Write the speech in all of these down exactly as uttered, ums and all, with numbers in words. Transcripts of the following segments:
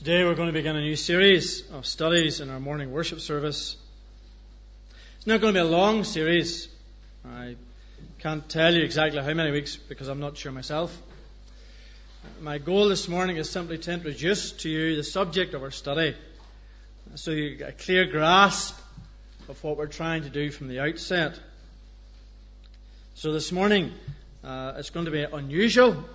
Today we're going to begin a new series of studies in our morning worship service. It's not going to be a long series. I can't tell you exactly how many weeks because I'm not sure myself. My goal this morning is simply to introduce to you the subject of our study so you get a clear grasp of what we're trying to do from the outset. So this morning uh, it's going to be unusual.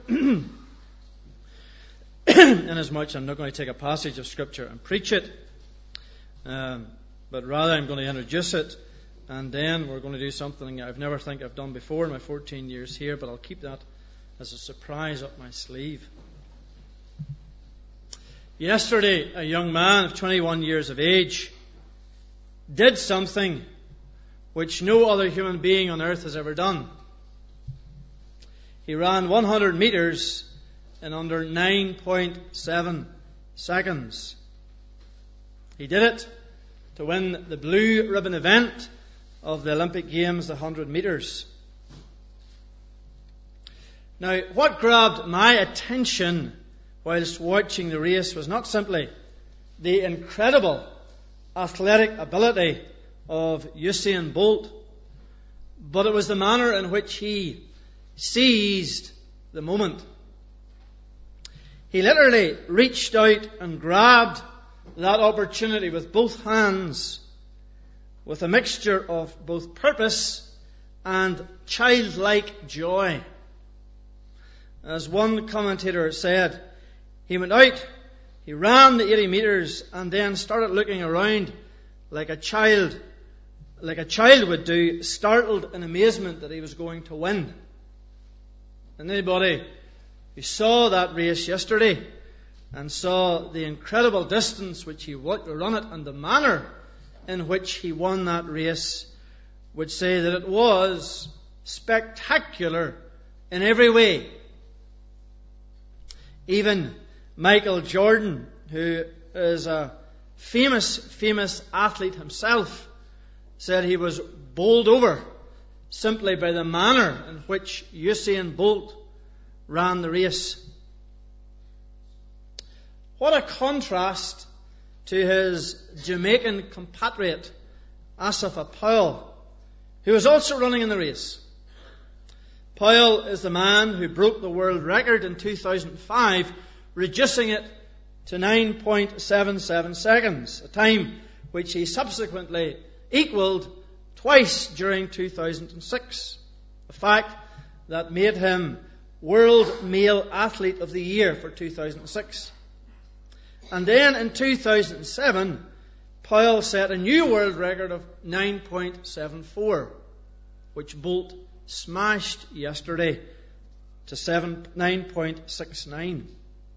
Inasmuch I'm not going to take a passage of Scripture and preach it, um, but rather I'm going to introduce it, and then we're going to do something I've never think I've done before in my fourteen years here, but I'll keep that as a surprise up my sleeve. Yesterday, a young man of twenty-one years of age did something which no other human being on earth has ever done. He ran one hundred meters in under nine point seven seconds. He did it to win the blue ribbon event of the Olympic Games, the one hundred meters. Now, what grabbed my attention whilst watching the race was not simply the incredible athletic ability of Usain Bolt, but it was the manner in which he seized the moment. He literally reached out and grabbed that opportunity with both hands, with a mixture of both purpose and childlike joy. As one commentator said, he went out, he ran the eighty meters, and then started looking around like a child, like a child would do, startled in amazement that he was going to win. And anybody who saw that race yesterday and saw the incredible distance which he run it and the manner in which he won that race would say that it was spectacular in every way. Even Michael Jordan, who is a famous, famous athlete himself, said he was bowled over simply by the manner in which Usain Bolt ran the race. What a contrast to his Jamaican compatriot, Asafa Powell, who was also running in the race. Powell is the man who broke the world record in two thousand five, reducing it to nine point seven seven seconds, a time which he subsequently equalled twice during two thousand six. A fact that made him World Male Athlete of the Year for two thousand six. And then in two thousand seven, Powell set a new world record of nine point seven four, which Bolt smashed yesterday to nine point six nine.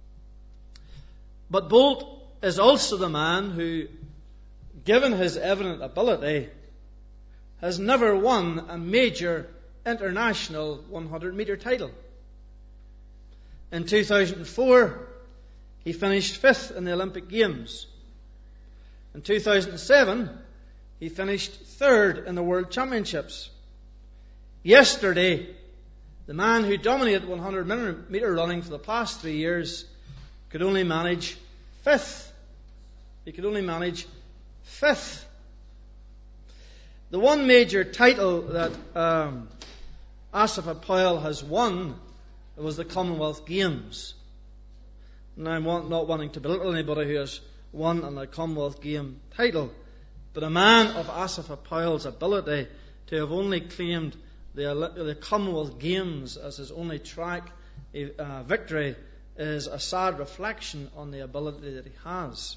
But Bolt is also the man who, given his evident ability, has never won a major international one hundred meter title. In two thousand four, he finished fifth in the Olympic Games. In two thousand seven, he finished third in the World Championships. Yesterday, the man who dominated one hundred meter running for the past three years could only manage fifth. He could only manage fifth. The one major title that um, Asafa Powell has won was the Commonwealth Games. And I'm not wanting to belittle anybody who has won a Commonwealth Game title, but a man of Asafa Powell's ability to have only claimed the, the Commonwealth Games as his only track uh, victory is a sad reflection on the ability that he has.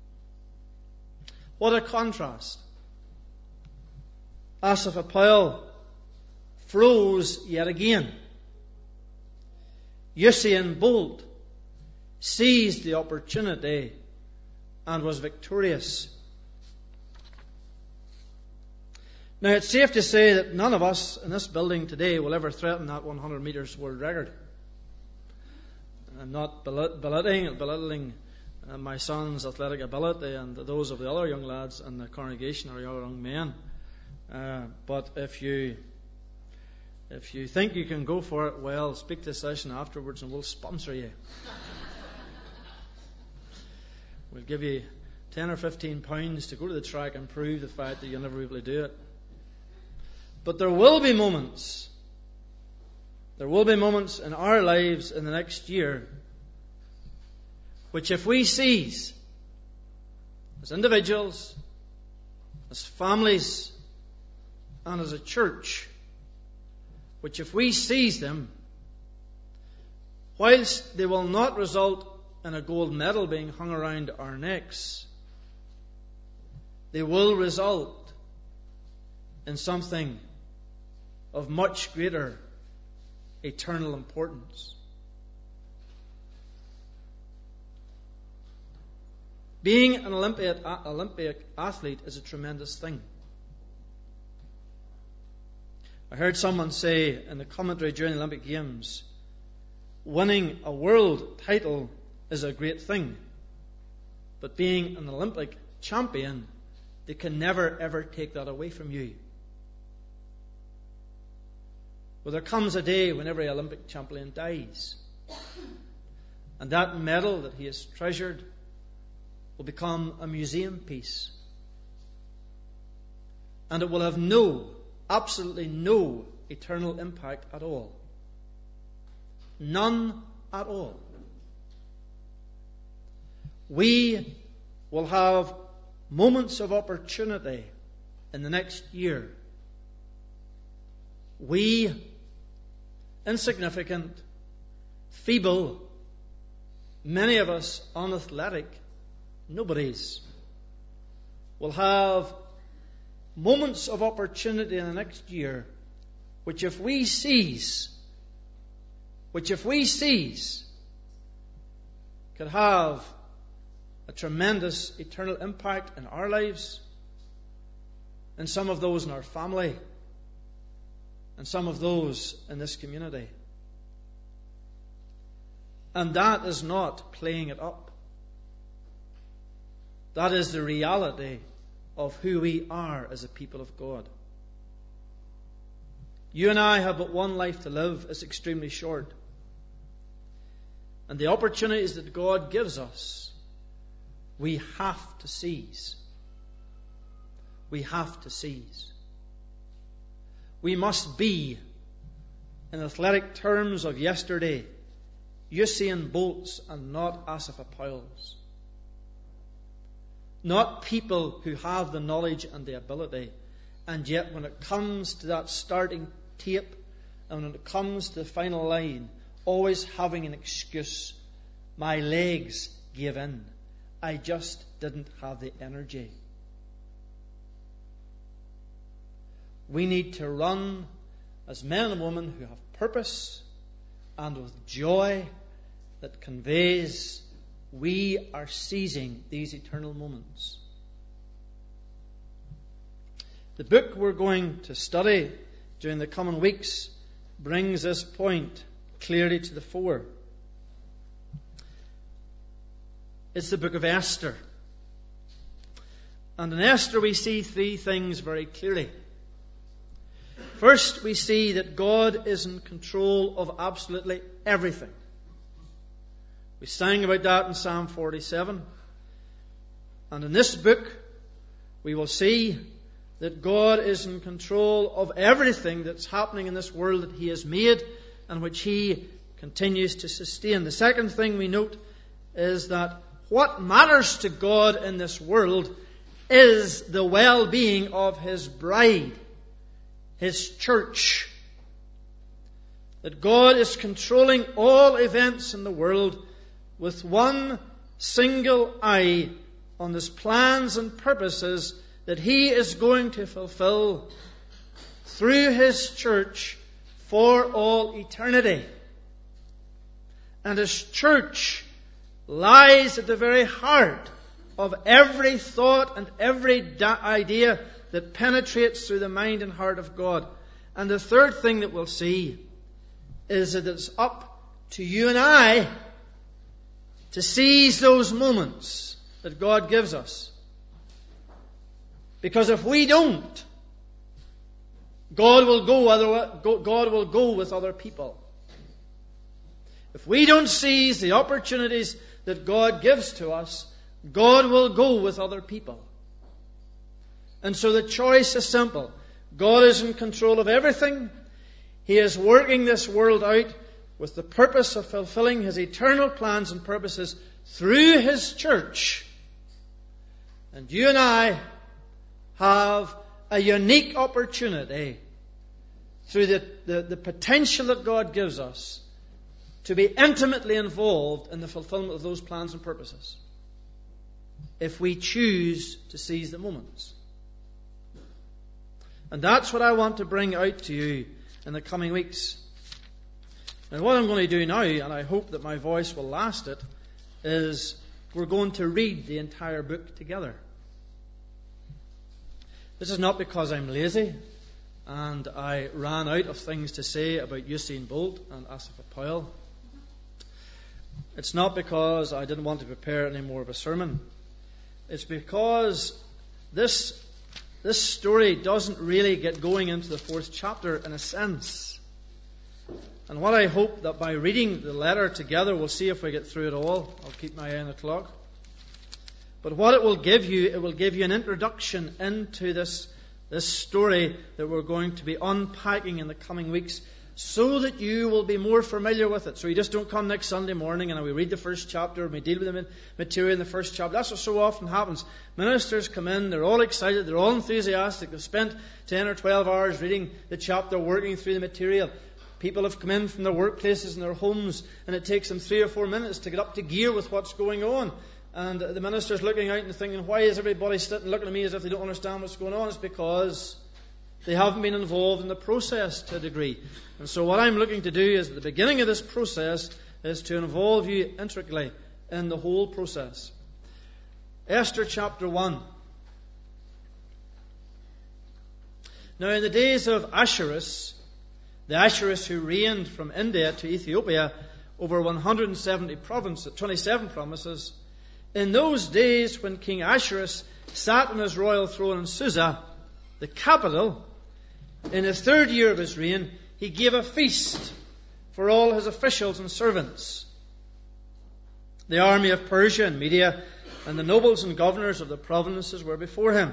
What a contrast. Asafa Powell froze yet again. Usain Bolt seized the opportunity and was victorious. Now, it's safe to say that none of us in this building today will ever threaten that one hundred meters world record. I'm not belittling, belittling uh, my son's athletic ability and those of the other young lads in the congregation or young men. Uh, but if you if you think you can go for it, well, speak to the session afterwards and we'll sponsor you. We'll give you ten or fifteen pounds to go to the track and prove the fact that you'll never be able to do it. But there will be moments, there will be moments in our lives in the next year which if we seize as individuals, as families, and as a church, which if we seize them, whilst they will not result in a gold medal being hung around our necks, they will result in something of much greater eternal importance. Being an Olympic, Olympic athlete is a tremendous thing. I heard someone say in the commentary during the Olympic Games, winning a world title is a great thing, but being an Olympic champion, they can never ever take that away from you. Well, there comes a day when every Olympic champion dies, and that medal that he has treasured will become a museum piece, and it will have no, absolutely no eternal impact at all. None at all. We will have moments of opportunity in the next year. We, insignificant, feeble, many of us unathletic nobodies, will have moments of opportunity in the next year which if we seize, which if we seize, could have a tremendous eternal impact in our lives, and some of those in our family, and some of those in this community. And that is not playing it up. That is the reality of who we are as a people of God. You and I have but one life to live. It's extremely short. And the opportunities that God gives us, we have to seize. We have to seize. We must be, in athletic terms of yesterday, Usain Bolts and not Asaph Powell's. Not people who have the knowledge and the ability, and yet when it comes to that starting tape, and when it comes to the final line, always having an excuse. My legs gave in. I just didn't have the energy. We need to run as men and women who have purpose and with joy that conveys we are seizing these eternal moments. The book we're going to study during the coming weeks brings this point clearly to the fore. It's the book of Esther. And in Esther we see three things very clearly. First, we see that God is in control of absolutely everything. We sang about that in Psalm forty-seven. And in this book, we will see that God is in control of everything that's happening in this world that He has made and which He continues to sustain. The second thing we note is that what matters to God in this world is the well-being of His bride, His church. That God is controlling all events in the world with one single eye on His plans and purposes that He is going to fulfill through His church for all eternity. And His church lies at the very heart of every thought and every da- idea that penetrates through the mind and heart of God. And the third thing that we'll see is that it's up to you and I to seize those moments that God gives us. Because if we don't, God will go other, God will go with other people. If we don't seize the opportunities that God gives to us, God will go with other people. And so the choice is simple. God is in control of everything. He is working this world out with the purpose of fulfilling His eternal plans and purposes through His church. And you and I have a unique opportunity through the, the, the potential that God gives us to be intimately involved in the fulfillment of those plans and purposes, if we choose to seize the moments. And that's what I want to bring out to you in the coming weeks. And what I'm going to do now, and I hope that my voice will last it, is we're going to read the entire book together. This is not because I'm lazy and I ran out of things to say about Usain Bolt and Asif Powell. It's not because I didn't want to prepare any more of a sermon. It's because this, this story doesn't really get going into the fourth chapter in a sense. And what I hope that by reading the letter together, we'll see if we get through it all. I'll keep my eye on the clock. But what it will give you, it will give you an introduction into this, this story that we're going to be unpacking in the coming weeks, so that you will be more familiar with it. So you just don't come next Sunday morning and we read the first chapter and we deal with the material in the first chapter. That's what so often happens. Ministers come in, they're all excited, they're all enthusiastic, they've spent ten or twelve hours reading the chapter, working through the material. People have come in from their workplaces and their homes, and it takes them three or four minutes to get up to gear with what's going on. And the minister's looking out and thinking, why is everybody sitting looking at me as if they don't understand what's going on? It's because they haven't been involved in the process to a degree. And so what I'm looking to do is, at the beginning of this process, is to involve you intricately in the whole process. Esther chapter one. Now in the days of Ahasuerus, the Ahasuerus who reigned from India to Ethiopia over one hundred seventy provinces, twenty-seven provinces, in those days when King Ahasuerus sat on his royal throne in Susa, the capital, in the third year of his reign, he gave a feast for all his officials and servants. The army of Persia and Media and the nobles and governors of the provinces were before him.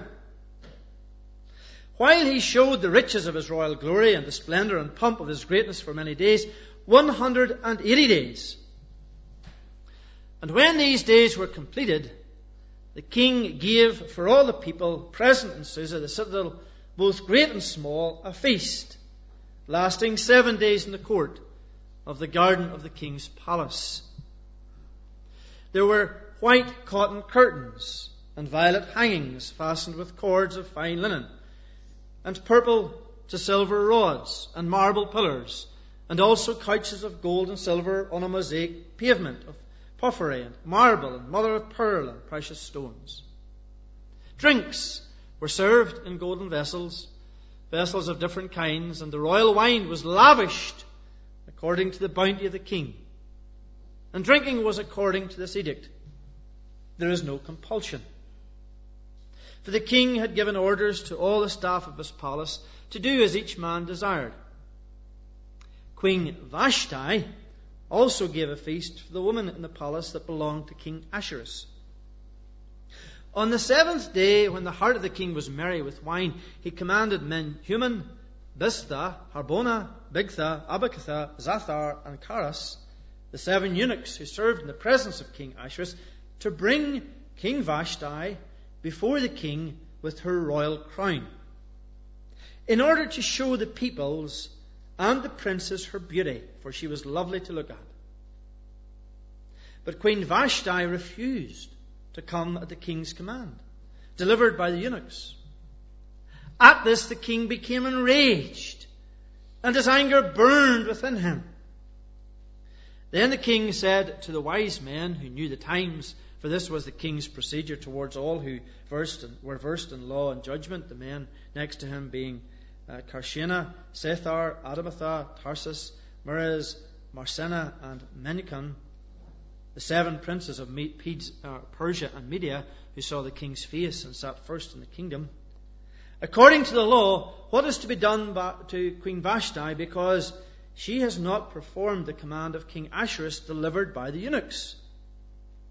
While he showed the riches of his royal glory and the splendor and pomp of his greatness for many days, one hundred eighty days. And when these days were completed, the king gave for all the people present in Susa, the citadel, both great and small, a feast, lasting seven days in the court of the garden of the king's palace. There were white cotton curtains and violet hangings fastened with cords of fine linen, and purple to silver rods and marble pillars, and also couches of gold and silver on a mosaic pavement of porphyry and marble and mother of pearl and precious stones. Drinks were served in golden vessels, vessels of different kinds, and the royal wine was lavished according to the bounty of the king. And drinking was according to this edict. There is no compulsion. For the king had given orders to all the staff of his palace to do as each man desired. Queen Vashti also gave a feast for the women in the palace that belonged to King Ahasuerus. On the seventh day, when the heart of the king was merry with wine, he commanded men Human, Biztha, Harbona, Bigtha, Abagtha, Zathar, and Karas, the seven eunuchs who served in the presence of King Ahasuerus, to bring King Vashti before the king with her royal crown, in order to show the peoples and the princes her beauty, for she was lovely to look at. But Queen Vashti refused to come at the king's command, delivered by the eunuchs. At this the king became enraged, and his anger burned within him. Then the king said to the wise men who knew the times, for this was the king's procedure towards all who versed in, were versed in law and judgment, the men next to him being uh, Karshena, Sethar, Adamatha, Tarsus, Meres, Marsena, and Menucan, the seven princes of Me- Peds, uh, Persia and Media, who saw the king's face and sat first in the kingdom. According to the law, what is to be done by, to Queen Vashti, because she has not performed the command of King Ahasuerus delivered by the eunuchs?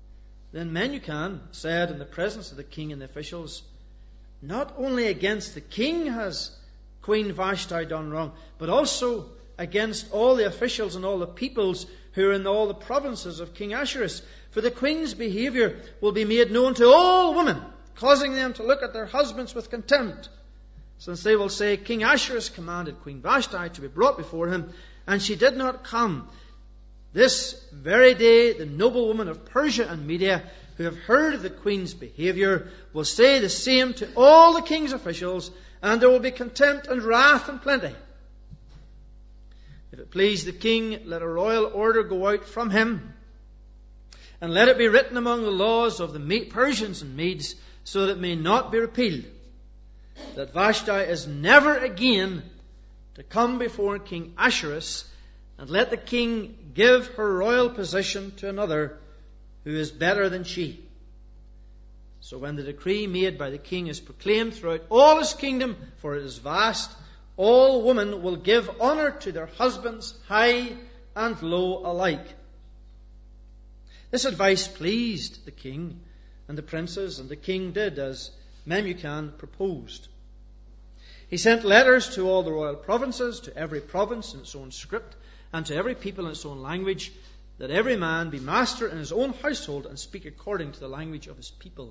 Then Memucan said in the presence of the king and the officials, "Not only against the king has Queen Vashti done wrong, but also against all the officials and all the peoples who are in all the provinces of King Ahasuerus. For the queen's behavior will be made known to all women, causing them to look at their husbands with contempt. Since they will say, King Ahasuerus commanded Queen Vashti to be brought before him, and she did not come. This very day the noblewomen of Persia and Media, who have heard of the queen's behavior, will say the same to all the king's officials, and there will be contempt and wrath and plenty. If it please the king, let a royal order go out from him, and let it be written among the laws of the Persians and Medes, so that it may not be repealed, that Vashti is never again to come before King Ahasuerus, and let the king give her royal position to another who is better than she." So when the decree made by the king is proclaimed throughout all his kingdom, for it is vast, all women will give honour to their husbands, high and low alike. This advice pleased the king and the princes, and the king did as Memucan proposed. He sent letters to all the royal provinces, to every province in its own script, and to every people in its own language, that every man be master in his own household and speak according to the language of his people.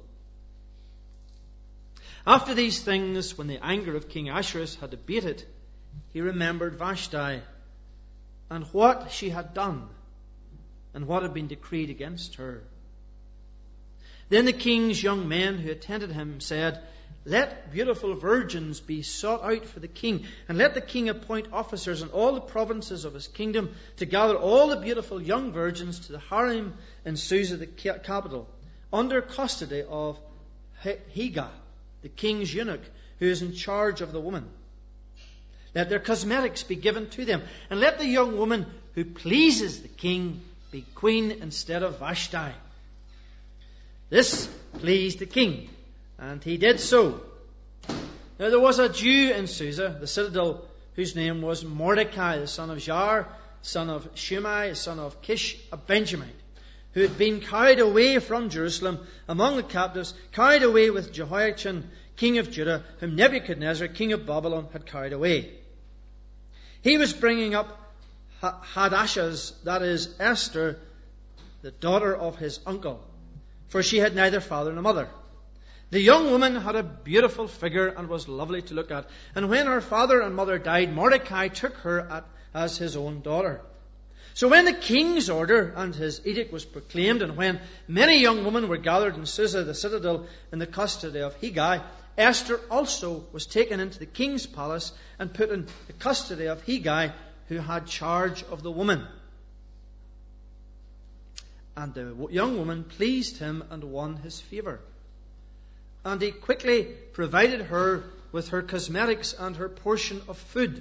After these things, when the anger of King Ahasuerus had abated, he remembered Vashti and what she had done and what had been decreed against her. Then the king's young men who attended him said, "Let beautiful virgins be sought out for the king, and let the king appoint officers in all the provinces of his kingdom to gather all the beautiful young virgins to the harem in Susa, the capital, under custody of Hegai, the king's eunuch, who is in charge of the woman. Let their cosmetics be given to them, and let the young woman who pleases the king be queen instead of Vashti." This pleased the king, and he did so. Now there was a Jew in Susa, the citadel, whose name was Mordecai, the son of Jair, son of Shimei, son of Kish, a Benjamite, who had been carried away from Jerusalem among the captives, carried away with Jehoiachin, king of Judah, whom Nebuchadnezzar, king of Babylon, had carried away. He was bringing up Hadashaz, that is Esther, the daughter of his uncle, for she had neither father nor mother. The young woman had a beautiful figure and was lovely to look at. And when her father and mother died, Mordecai took her at, as his own daughter. So when the king's order and his edict was proclaimed, and when many young women were gathered in Susa, the citadel, in the custody of Hegai, Esther also was taken into the king's palace and put in the custody of Hegai, who had charge of the woman. And the young woman pleased him and won his favour. And he quickly provided her with her cosmetics and her portion of food,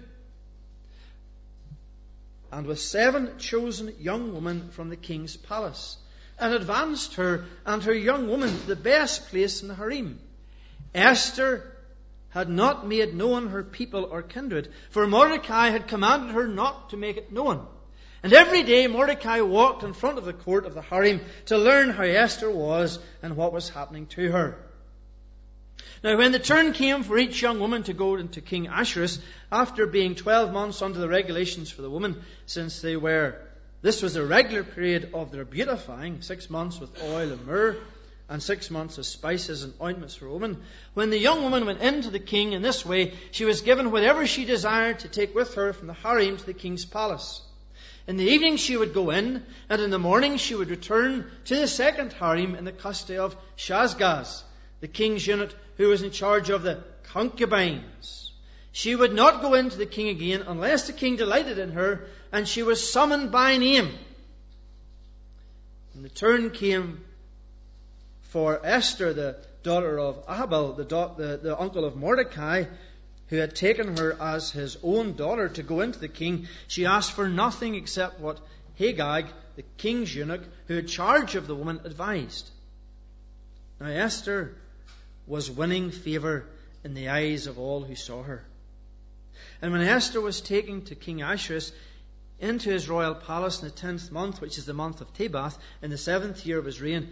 and with seven chosen young women from the king's palace, and advanced her and her young woman to the best place in the harem. Esther had not made known her people or kindred, for Mordecai had commanded her not to make it known. And every day Mordecai walked in front of the court of the harem to learn how Esther was and what was happening to her. Now when the turn came for each young woman to go into King Ahasuerus, after being twelve months under the regulations for the woman, since they were, this was the regular period of their beautifying, six months with oil and myrrh, and six months of spices and ointments for women. When the young woman went in to the king in this way, she was given whatever she desired to take with her from the harem to the king's palace. In the evening she would go in, and in the morning she would return to the second harem in the custody of Shazgaz, the king's eunuch, who was in charge of the concubines. She would not go in to the king again unless the king delighted in her, and she was summoned by name. And the turn came for Esther, the daughter of Ahabel, the, da- the, the uncle of Mordecai, who had taken her as his own daughter to go into the king. She asked for nothing except what Hagag, the king's eunuch, who had charge of the woman, advised. Now Esther was winning favour in the eyes of all who saw her. And when Esther was taken to King Ahasuerus into his royal palace in the tenth month, which is the month of Tebath, in the seventh year of his reign,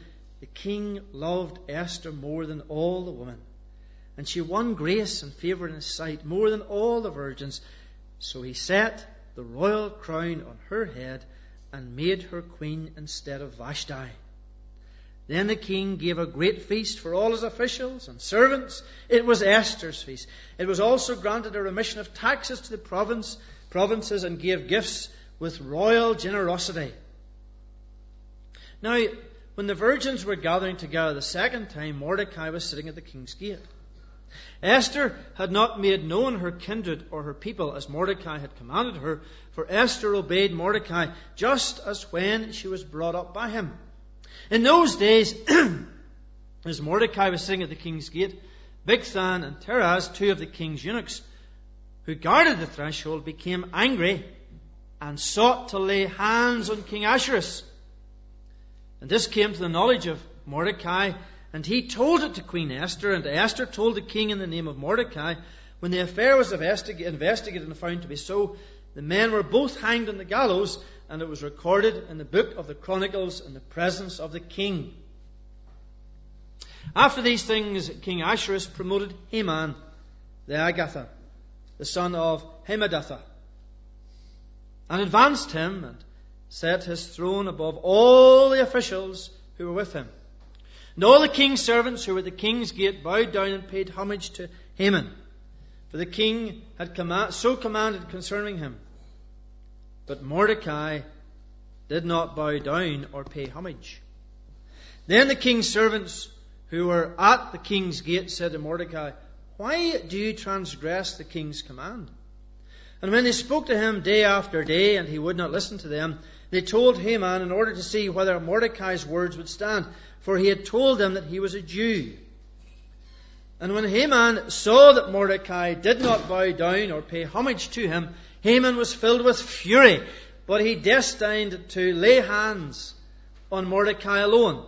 the king loved Esther more than all the women, and she won grace and favour in his sight more than all the virgins. So he set the royal crown on her head and made her queen instead of Vashti. Then the king gave a great feast for all his officials and servants. It was Esther's feast. It was also granted a remission of taxes to the province, provinces and gave gifts with royal generosity. Now, when the virgins were gathering together the second time, Mordecai was sitting at the king's gate. Esther had not made known her kindred or her people as Mordecai had commanded her, for Esther obeyed Mordecai just as when she was brought up by him. In those days, as Mordecai was sitting at the king's gate, Bigthan and Teresh, two of the king's eunuchs who guarded the threshold, became angry and sought to lay hands on King Ahasuerus. And this came to the knowledge of Mordecai, and he told it to Queen Esther, and Esther told the king in the name of Mordecai. When the affair was investigated and found to be so, the men were both hanged on the gallows, and it was recorded in the book of the Chronicles in the presence of the king. After these things, King Ahasuerus promoted Haman the Agagite, the son of Hammedatha, and advanced him and set his throne above all the officials who were with him. And all the king's servants who were at the king's gate bowed down and paid homage to Haman, for the king had command, so commanded concerning him. But Mordecai did not bow down or pay homage. Then the king's servants who were at the king's gate said to Mordecai, "Why do you transgress the king's command?" And when they spoke to him day after day, and he would not listen to them, they told Haman in order to see whether Mordecai's words would stand, for he had told them that he was a Jew. And when Haman saw that Mordecai did not bow down or pay homage to him, Haman was filled with fury, but he destined to lay hands on Mordecai alone.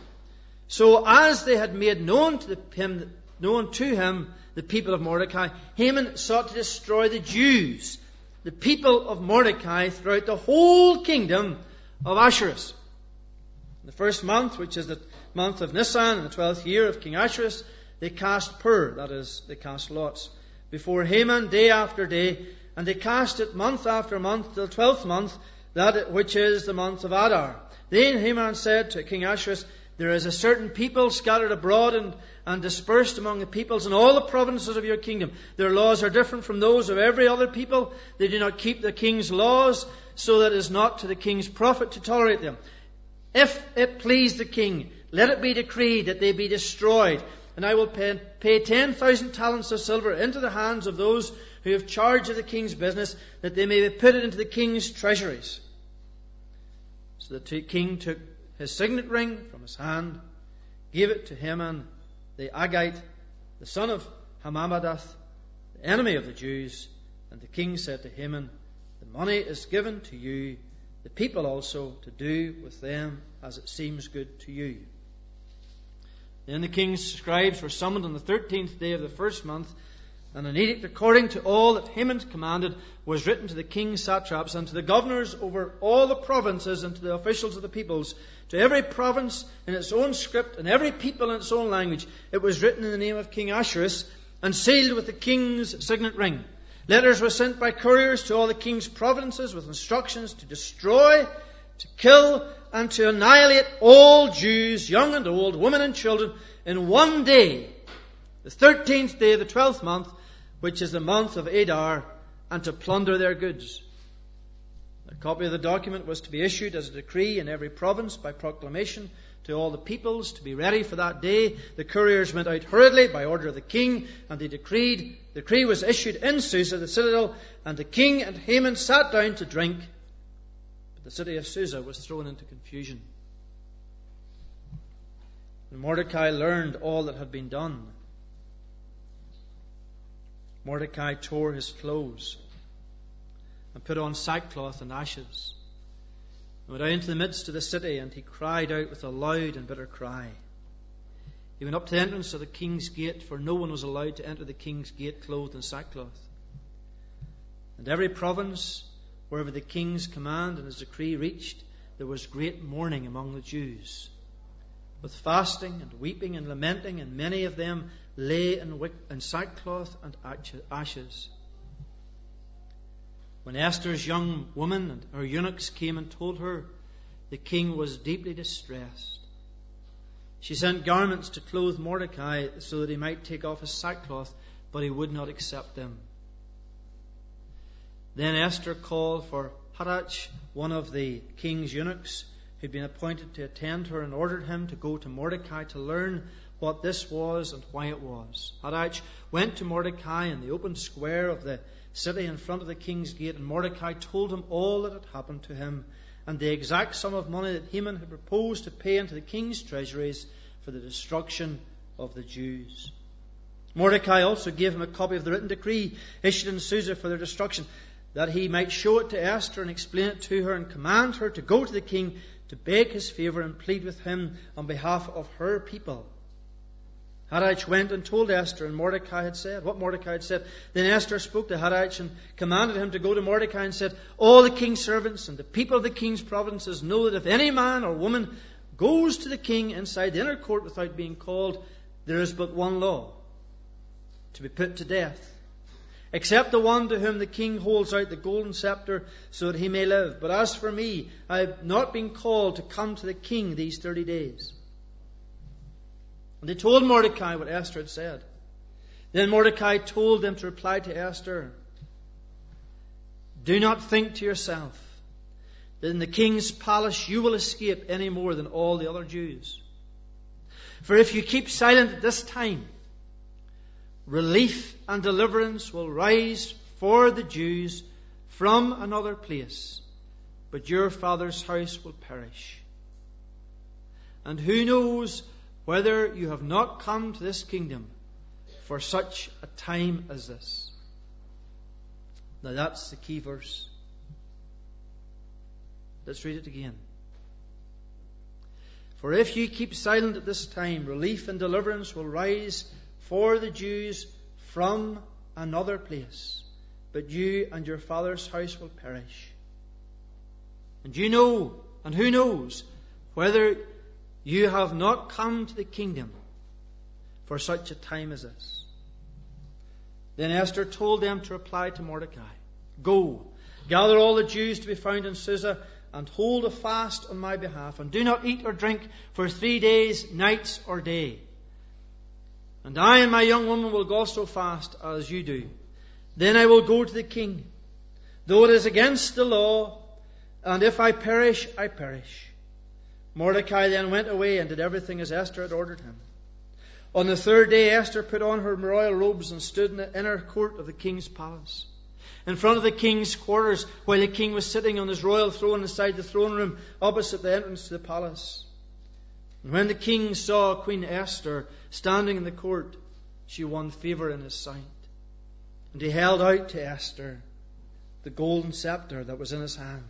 So as they had made known to, the, him, known to him the people of Mordecai, Haman sought to destroy the Jews, the people of Mordecai, throughout the whole kingdom of Ahasuerus. In the first month, which is the month of Nisan, in the twelfth year of King Ahasuerus, they cast pur, that is, they cast lots, before Haman day after day, and they cast it month after month till the twelfth month, that which is the month of Adar. Then Haman said to King Ahasuerus, "There is a certain people scattered abroad and, and dispersed among the peoples in all the provinces of your kingdom. Their laws are different from those of every other people. They do not keep the king's laws, so that it is not to the king's profit to tolerate them. If it please the king, let it be decreed that they be destroyed, and I will pay, pay ten thousand talents of silver into the hands of those who have charge of the king's business, that they may be put into the king's treasuries." So the king took his signet ring from his hand, gave it to Haman the Agagite, the son of Hammedatha, the enemy of the Jews. And the king said to Haman, "The money is given to you, the people also, to do with them as it seems good to you." Then the king's scribes were summoned on the thirteenth day of the first month, and an edict according to all that Haman commanded was written to the king's satraps and to the governors over all the provinces and to the officials of the peoples, to every province in its own script and every people in its own language. It was written in the name of King Ahasuerus and sealed with the king's signet ring. Letters were sent by couriers to all the king's provinces with instructions to destroy, to kill, and to annihilate all Jews, young and old, women and children, in one day, the thirteenth day of the twelfth month, which is the month of Adar, and to plunder their goods. A copy of the document was to be issued as a decree in every province by proclamation to all the peoples to be ready for that day. The couriers went out hurriedly by order of the king, and they decreed. The decree was issued in Susa, the citadel, and the king and Haman sat down to drink. But the city of Susa was thrown into confusion. When Mordecai learned all that had been done, Mordecai tore his clothes and put on sackcloth and ashes, and went out into the midst of the city, and he cried out with a loud and bitter cry. He went up to the entrance of the king's gate, for no one was allowed to enter the king's gate clothed in sackcloth. And every province, wherever the king's command and his decree reached, there was great mourning among the Jews. with fasting and weeping and lamenting, and many of them lay in, wick, in sackcloth and ashes. When Esther's young woman and her eunuchs came and told her, the king was deeply distressed. She sent garments to clothe Mordecai so that he might take off his sackcloth, but he would not accept them. Then Esther called for Hathach, one of the king's eunuchs, who had been appointed to attend her, and ordered him to go to Mordecai to learn what this was and why it was. Hathach went to Mordecai in the open square of the city in front of the king's gate, and Mordecai told him all that had happened to him, and the exact sum of money that Haman had proposed to pay into the king's treasuries for the destruction of the Jews. Mordecai also gave him a copy of the written decree issued in Susa for their destruction, that he might show it to Esther and explain it to her, and command her to go to the king to beg his favour and plead with him on behalf of her people. Hathach went and told Esther, and Mordecai had said what Mordecai had said. Then Esther spoke to Hathach and commanded him to go to Mordecai and said, all the king's servants and the people of the king's provinces know that if any man or woman goes to the king inside the inner court without being called, there is but one law: to be put to death, except the one to whom the king holds out the golden scepter so that he may live. But as for me, I have not been called to come to the king these thirty days. And they told Mordecai what Esther had said. Then Mordecai told them to reply to Esther, do not think to yourself that in the king's palace you will escape any more than all the other Jews. For if you keep silent at this time, relief and deliverance will rise for the Jews from another place, but your father's house will perish. And who knows whether you have not come to this kingdom for such a time as this. Now that's the key verse. Let's read it again. For if you keep silent at this time, relief and deliverance will rise for the Jews from another place, but you and your father's house will perish. And you know, and who knows, whether you have not come to the kingdom for such a time as this. Then Esther told them to reply to Mordecai, go, gather all the Jews to be found in Susa, and hold a fast on my behalf, and do not eat or drink for three days, nights or day. And I and my young woman will also fast as you do. Then I will go to the king, though it is against the law, and if I perish, I perish. Mordecai then went away and did everything as Esther had ordered him. On the third day Esther put on her royal robes and stood in the inner court of the king's palace, in front of the king's quarters, while the king was sitting on his royal throne inside the throne room opposite the entrance to the palace. And when the king saw Queen Esther standing in the court, she won favour in his sight. And he held out to Esther the golden scepter that was in his hand.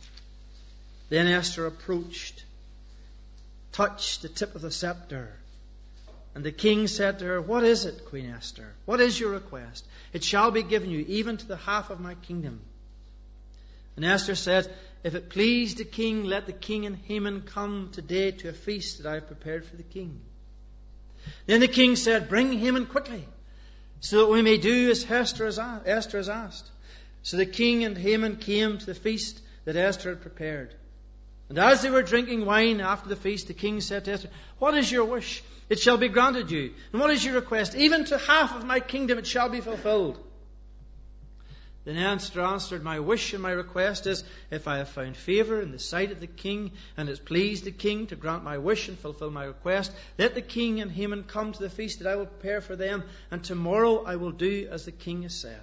Then Esther approached, touched the tip of the scepter, and the king said to her, what is it, Queen Esther? What is your request? It shall be given you, even to the half of my kingdom. And Esther said, if it please the king, let the king and Haman come today to a feast that I have prepared for the king. Then the king said, bring Haman quickly, so that we may do as Esther has asked. So the king and Haman came to the feast that Esther had prepared. And as they were drinking wine after the feast, the king said to Esther, what is your wish? It shall be granted you. And what is your request? Even to half of my kingdom it shall be fulfilled. Then Esther answered, my wish and my request is, if I have found favour in the sight of the king, and it pleased the king to grant my wish and fulfill my request, let the king and Haman come to the feast that I will prepare for them, and tomorrow I will do as the king has said.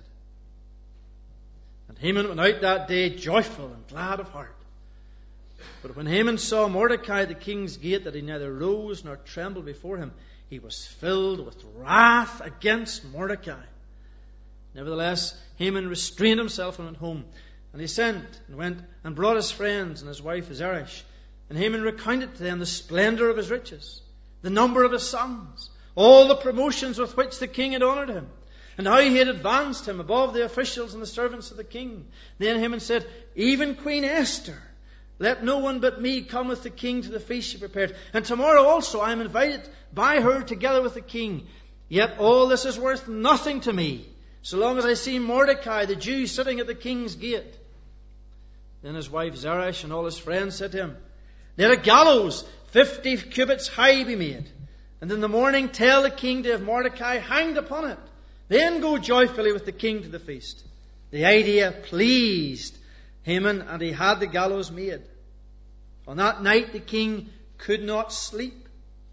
And Haman went out that day joyful and glad of heart. But when Haman saw Mordecai at the king's gate, that he neither rose nor trembled before him, he was filled with wrath against Mordecai. Nevertheless, Haman restrained himself and went home. And he sent and went and brought his friends and his wife Zeresh. And Haman recounted to them the splendour of his riches, the number of his sons, all the promotions with which the king had honoured him, and how he had advanced him above the officials and the servants of the king. Then Haman said, even Queen Esther, let no one but me come with the king to the feast she prepared. And tomorrow also I am invited by her together with the king. Yet all this is worth nothing to me, so long as I see Mordecai the Jew sitting at the king's gate. Then his wife Zeresh and all his friends said to him, let a gallows fifty cubits high be made, and in the morning tell the king to have Mordecai hanged upon it. Then go joyfully with the king to the feast. The idea pleased Haman, and he had the gallows made. On that night the king could not sleep.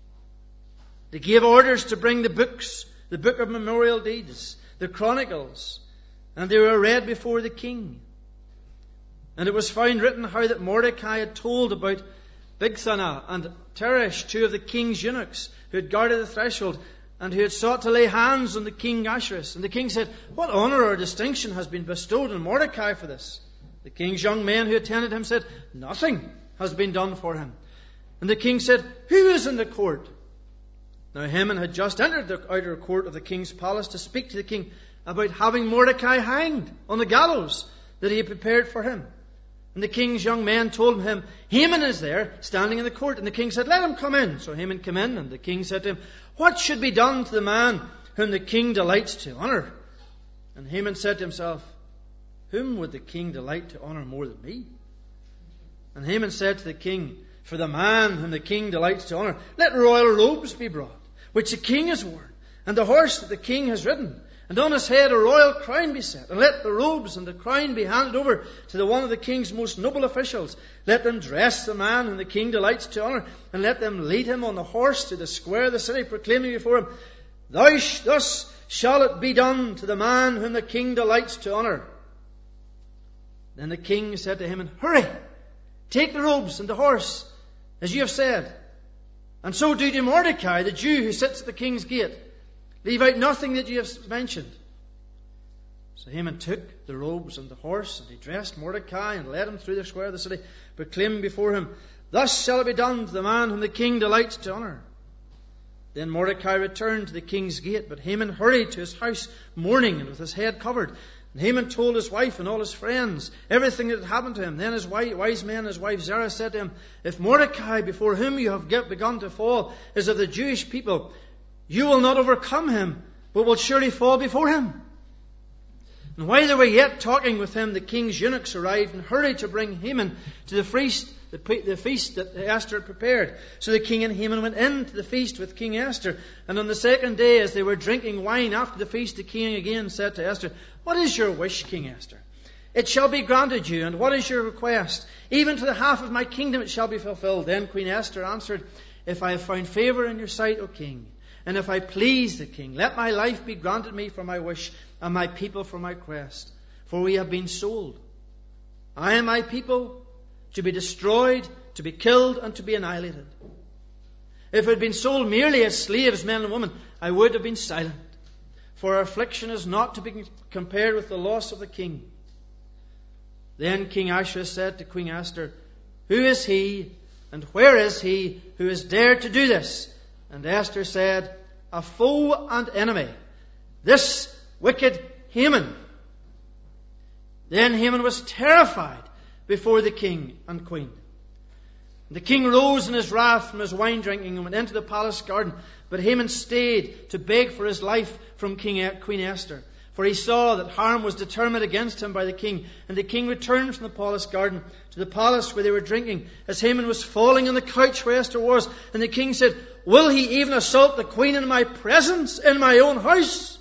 They gave orders to bring the books, the book of memorial deeds, the chronicles, and they were read before the king. And it was found written how that Mordecai had told about Bigthana and Teresh, two of the king's eunuchs, who had guarded the threshold, and who had sought to lay hands on the king Ahasuerus. And the king said, what honor or distinction has been bestowed on Mordecai for this? The king's young men who attended him said, nothing has been done for him. And the king said, who is in the court? Now Haman had just entered the outer court of the king's palace to speak to the king about having Mordecai hanged on the gallows that he had prepared for him. And the king's young men told him, Haman is there, standing in the court. And the king said, let him come in. So Haman came in, and the king said to him, what should be done to the man whom the king delights to honor? And Haman said to himself, whom would the king delight to honor more than me? And Haman said to the king, for the man whom the king delights to honor, let royal robes be brought, which the king has worn, and the horse that the king has ridden, and on his head a royal crown be set, and let the robes and the crown be handed over to the one of the king's most noble officials. Let them dress the man whom the king delights to honor, and let them lead him on the horse to the square of the city, proclaiming before him, Thou sh- thus shall it be done to the man whom the king delights to honor. Then the king said to Haman, hurry, take the robes and the horse, as you have said, and so do to Mordecai, the Jew who sits at the king's gate. Leave out nothing that you have mentioned. So Haman took the robes and the horse, and he dressed Mordecai and led him through the square of the city, proclaiming before him, Thus shall it be done to the man whom the king delights to honor. Then Mordecai returned to the king's gate, but Haman hurried to his house mourning and with his head covered. And Haman told his wife and all his friends everything that had happened to him. Then his wise men and his wife Zeresh said to him, If Mordecai, before whom you have begun to fall, is of the Jewish people, you will not overcome him, but will surely fall before him. And while they were yet talking with him, the king's eunuchs arrived and hurried to bring Haman to the feast, the, the feast that Esther had prepared. So the king and Haman went in to the feast with King Esther. And on the second day, as they were drinking wine after the feast, the king again said to Esther, What is your wish, King Esther? It shall be granted you. And what is your request? Even to the half of my kingdom it shall be fulfilled. Then Queen Esther answered, If I have found favour in your sight, O king, and if I please the king, let my life be granted me for my wish, and my people for my quest. For we have been sold, I and my people, to be destroyed, to be killed, and to be annihilated. If we had been sold merely as slaves, men and women, I would have been silent. For our affliction is not to be compared with the loss of the king. Then King Ahasuerus said to Queen Esther, Who is he, and where is he, who has dared to do this? And Esther said, A foe and enemy, this wicked Haman. Then Haman was terrified before the king and queen. The king rose in his wrath from his wine drinking and went into the palace garden. But Haman stayed to beg for his life from King Queen Esther. For he saw that harm was determined against him by the king. And the king returned from the palace garden to the palace where they were drinking, as Haman was falling on the couch where Esther was. And the king said, Will he even assault the queen in my presence, in my own house?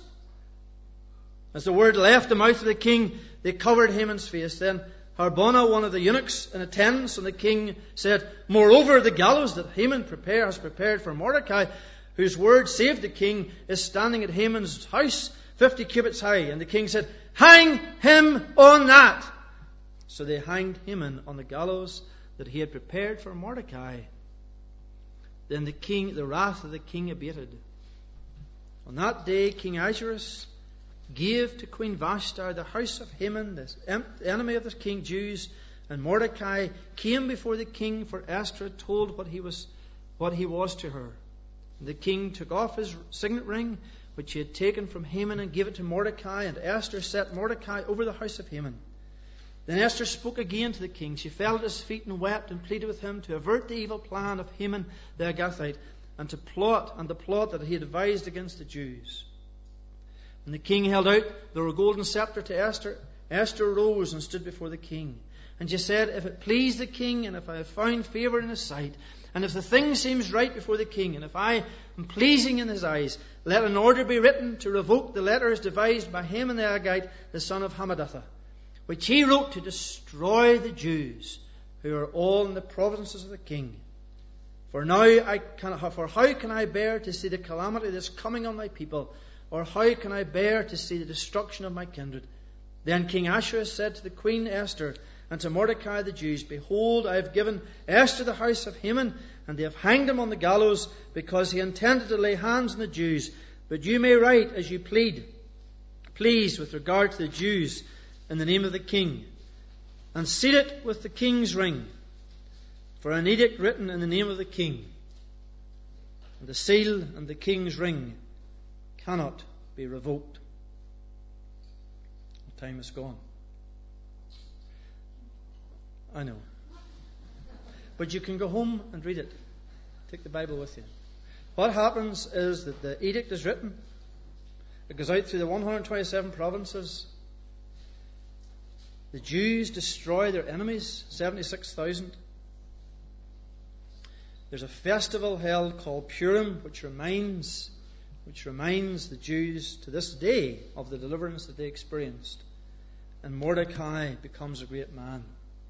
As the word left the mouth of the king, they covered Haman's face. Then Harbona, one of the eunuchs in attendance on the king, said, Moreover, the gallows that Haman prepare, has prepared for Mordecai, whose word saved the king, is standing at Haman's house, fifty cubits high. And the king said, Hang him on that. So they hanged Haman on the gallows that he had prepared for Mordecai. Then the king, the wrath of the king abated. On that day, King Ahasuerus gave to Queen Vashti the house of Haman, the enemy of the king Jews, and Mordecai came before the king, for Esther had told what he was, what he was to her. And the king took off his signet ring, which he had taken from Haman, and gave it to Mordecai, and Esther set Mordecai over the house of Haman. Then Esther spoke again to the king. She fell at his feet and wept and pleaded with him to avert the evil plan of Haman the Agagite and to plot and the plot that he had devised against the Jews. When the king held out the golden scepter to Esther, Esther rose and stood before the king. And she said, if it please the king, and if I have found favour in his sight, and if the thing seems right before the king, and if I am pleasing in his eyes, let an order be written to revoke the letters devised by Haman the Agagite, the son of Hammedatha, which he wrote to destroy the Jews who are all in the provinces of the king. For now I can, for how can I bear to see the calamity that is coming on my people, or how can I bear to see the destruction of my kindred? Then King Ahasuerus said to the queen Esther and to Mordecai the Jews, behold, I have given Esther the house of Haman, and they have hanged him on the gallows, because he intended to lay hands on the Jews. But you may write as you plead, please, with regard to the Jews, in the name of the king, and seal it with the king's ring. For an edict written in the name of the king, and the seal and the king's ring cannot be revoked. The time is gone. I know. But you can go home and read it. Take the Bible with you. What happens is that the edict is written. It goes out through the one hundred twenty-seven provinces. The Jews destroy their enemies, seventy-six thousand. There's a festival held called Purim, which reminds, which reminds the Jews to this day of the deliverance that they experienced. And Mordecai becomes a great man.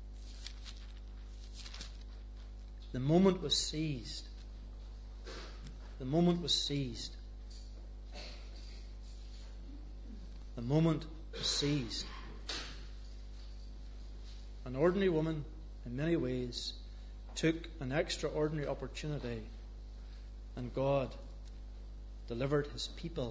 The moment was seized. The moment was seized. The moment was seized. An ordinary woman, in many ways, took an extraordinary opportunity, and God delivered his people.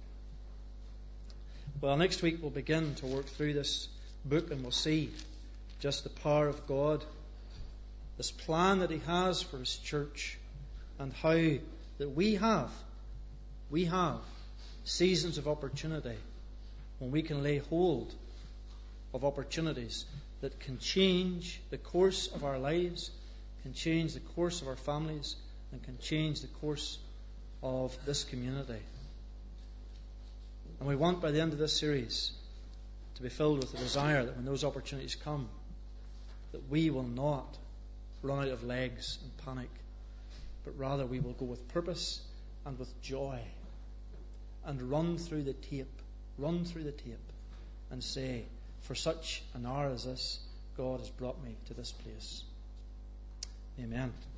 Well, next week we'll begin to work through this book, and we'll see just the power of God, this plan that he has for his church, and how that we have, we have seasons of opportunity when we can lay hold of opportunities that can change the course of our lives, can change the course of our families, and can change the course of this community. And we want, by the end of this series, to be filled with the desire that when those opportunities come, that we will not run out of legs and panic, but rather we will go with purpose and with joy and run through the tape, run through the tape and say, for such an hour as this, God has brought me to this place. Amen.